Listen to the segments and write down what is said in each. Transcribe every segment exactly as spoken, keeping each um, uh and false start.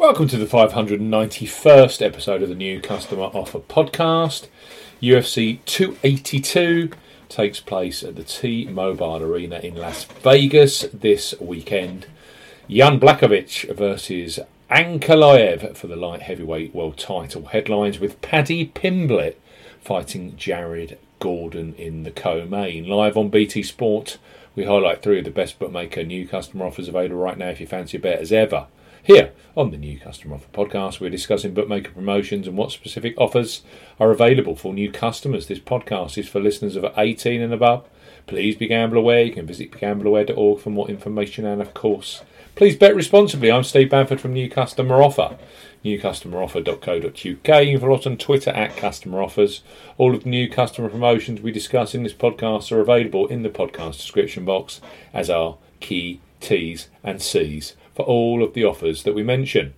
Welcome to the five hundred ninety-first episode of the New Customer Offer Podcast. U F C two eighty-two takes place at the T-Mobile Arena in Las Vegas this weekend. Jan Blachowicz versus Ankalaev for the light heavyweight world title. Headlines with Paddy Pimblett fighting Jared Gordon in the co-main. Live on B T Sport, we highlight three of the best bookmaker new customer offers available right now if you fancy a bet as ever. Here on the New Customer Offer Podcast, we're discussing bookmaker promotions and what specific offers are available for new customers. This podcast is for listeners of eighteen and above. Please be gamble aware. You can visit gamble aware dot org for more information, and of course, please bet responsibly. I'm Steve Bamford from New Customer Offer, new customer offer dot co dot uk. You can follow us on Twitter at Customer Offers. All of the new customer promotions we discuss in this podcast are available in the podcast description box, as are key T's and C's for all of the offers that we mention.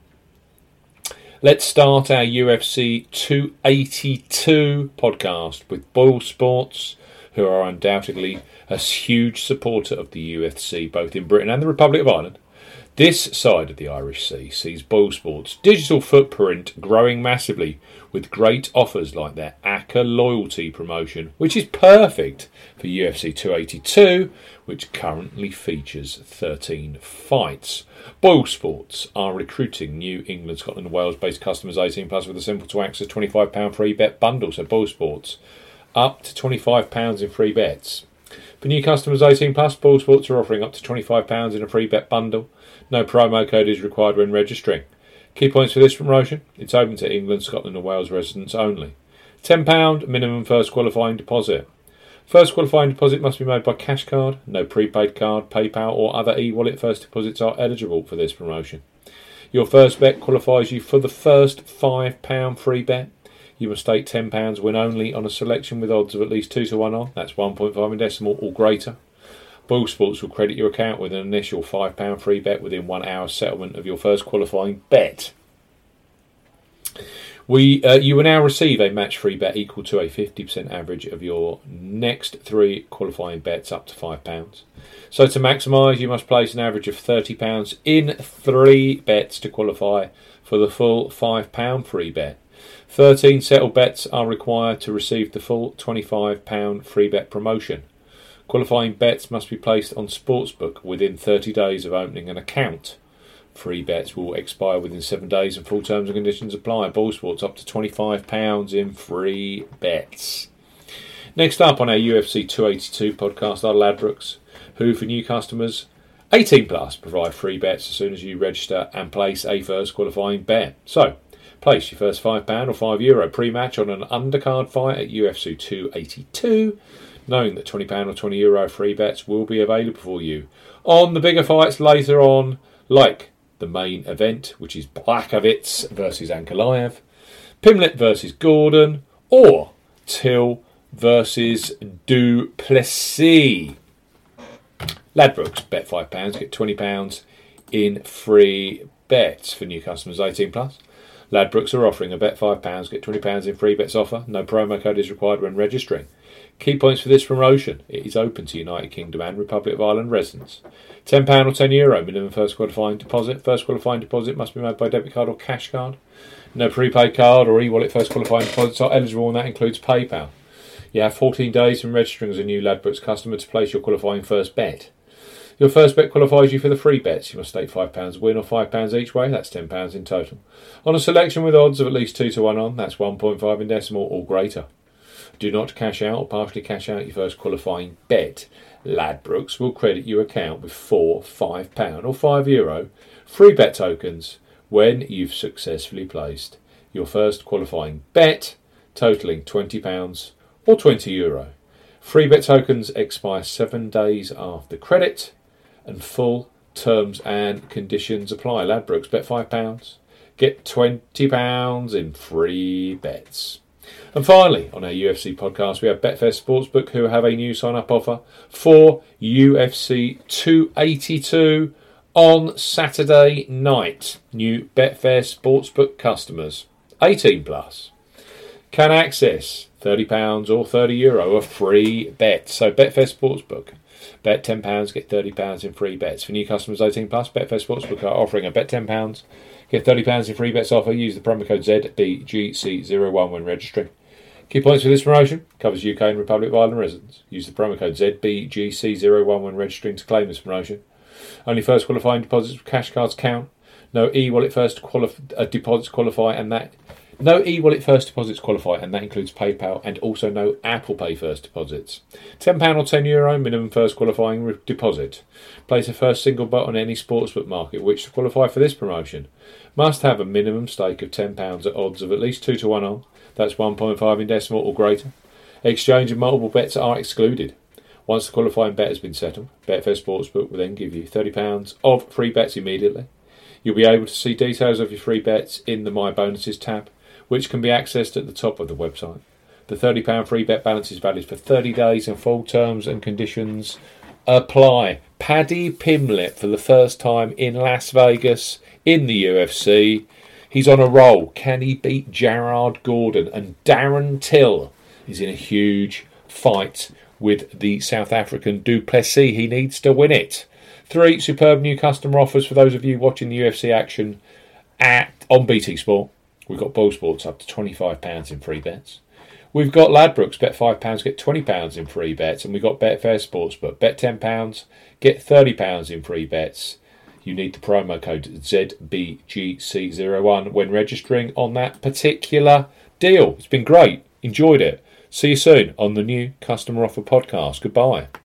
Let's start our U F C two eighty-two podcast with Boyle Sports, who are undoubtedly a huge supporter of the U F C both in Britain and the Republic of Ireland. This side of the Irish Sea sees Boyle Sports' digital footprint growing massively with great offers like their A C C A loyalty promotion, which is perfect for U F C two eighty-two, which currently features thirteen fights. Boyle Sports are recruiting New England, Scotland and Wales based customers eighteen plus with a simple to access twenty-five pounds free bet bundle. So Boyle Sports, up to twenty-five pounds in free bets. For new customers eighteen plus, Boyle Sports are offering up to twenty-five pounds in a free bet bundle. No promo code is required when registering. Key points for this promotion: it's open to England, Scotland and Wales residents only. ten pounds minimum first qualifying deposit. First qualifying deposit must be made by cash card. No prepaid card, PayPal or other e-wallet first deposits are eligible for this promotion. Your first bet qualifies you for the first five pounds free bet. You must stake ten pounds win only on a selection with odds of at least two to one on. That's one point five in decimal or greater. Boyle Sports will credit your account with an initial five pounds free bet within one hour settlement of your first qualifying bet. We, uh, you will now receive a match-free bet equal to a fifty percent average of your next three qualifying bets up to five pounds. So to maximise, you must place an average of thirty pounds in three bets to qualify for the full five pounds free bet. thirteen settled bets are required to receive the full twenty-five pounds free bet promotion. Qualifying bets must be placed on Sportsbook within thirty days of opening an account. Free bets will expire within seven days and full terms and conditions apply. Boyle Sports up to twenty-five pounds in free bets. Next up on our U F C two eighty-two podcast are Ladbrokes, who for new customers eighteen plus provide free bets as soon as you register and place a first qualifying bet. So, place your first five pounds or five euro pre-match on an undercard fight at U F C two eighty-two, knowing that twenty pounds or twenty euro free bets will be available for you on the bigger fights later on, like the main event, which is Blachowicz versus Ankalaev, Pimblett versus Gordon, or Till versus du Plessis. Ladbrokes, bet five pounds, get twenty pounds in free bets for new customers eighteen plus. Ladbrokes are offering a bet five pounds, get twenty pounds in free bets offer. No promo code is required when registering. Key points for this promotion: it is open to United Kingdom and Republic of Ireland residents. ten pounds or ten euro minimum first qualifying deposit. First qualifying deposit must be made by debit card or cash card. No prepaid card or e-wallet first qualifying deposits are eligible, and that includes PayPal. You have fourteen days from registering as a new Ladbrokes customer to place your qualifying first bet. Your first bet qualifies you for the free bets. You must stake five pounds win or five pounds each way. That's ten pounds in total. On a selection with odds of at least two to one on. That's one point five in decimal or greater. Do not cash out or partially cash out your first qualifying bet. Ladbrokes will credit your account with four five pounds or five euro free bet tokens when you've successfully placed your first qualifying bet totaling twenty pounds or twenty euro. Free bet tokens expire seven days after credit, and full terms and conditions apply. Ladbrokes, bet five pounds, get twenty pounds in free bets. And finally, on our U F C podcast, we have Betfair Sportsbook, who have a new sign-up offer for U F C two eighty-two on Saturday night. New Betfair Sportsbook customers, eighteen plus, can access thirty pounds or thirty euro of free bets. So Betfair Sportsbook, bet ten pounds, get thirty pounds in free bets. For new customers eighteen plus, Betfair Sportsbook are offering a bet ten pounds, Get thirty pounds in free bets offer. Use the promo code Z B G C zero one when registering. Key points for this promotion: covers U K and Republic of Ireland residents. Use the promo code Z B G C zero one when registering to claim this promotion. Only first qualifying deposits with cash cards count. No e-wallet first qualif- uh, deposits qualify, and that no e-wallet first deposits qualify, and that includes PayPal, and also no Apple Pay first deposits. ten pounds or ten euro minimum first qualifying re- deposit. Place a first single bet on any sportsbook market which to qualify for this promotion. Must have a minimum stake of ten pounds at odds of at least two to one on. That's one point five in decimal or greater. Exchange of multiple bets are excluded. Once the qualifying bet has been settled, Betfair Sportsbook will then give you thirty pounds of free bets immediately. You'll be able to see details of your free bets in the My Bonuses tab, which can be accessed at the top of the website. The thirty pounds free bet balance is valid for thirty days and full terms and conditions apply. Paddy Pimblett for the first time in Las Vegas in the U F C. He's on a roll. Can he beat Gerard Gordon? And Darren Till is in a huge fight with the South African du Plessis. He needs to win it. Three superb new customer offers for those of you watching the U F C action at on B T Sport. We've got Ball Sports up to twenty-five pounds in free bets. We've got Ladbrokes, bet five pounds, get twenty pounds in free bets. And we've got Betfair Sportsbook, bet ten pounds, get thirty pounds in free bets. You need the promo code Z B G C zero one when registering on that particular deal. It's been great. Enjoyed it. See you soon on the new Customer Offer Podcast. Goodbye.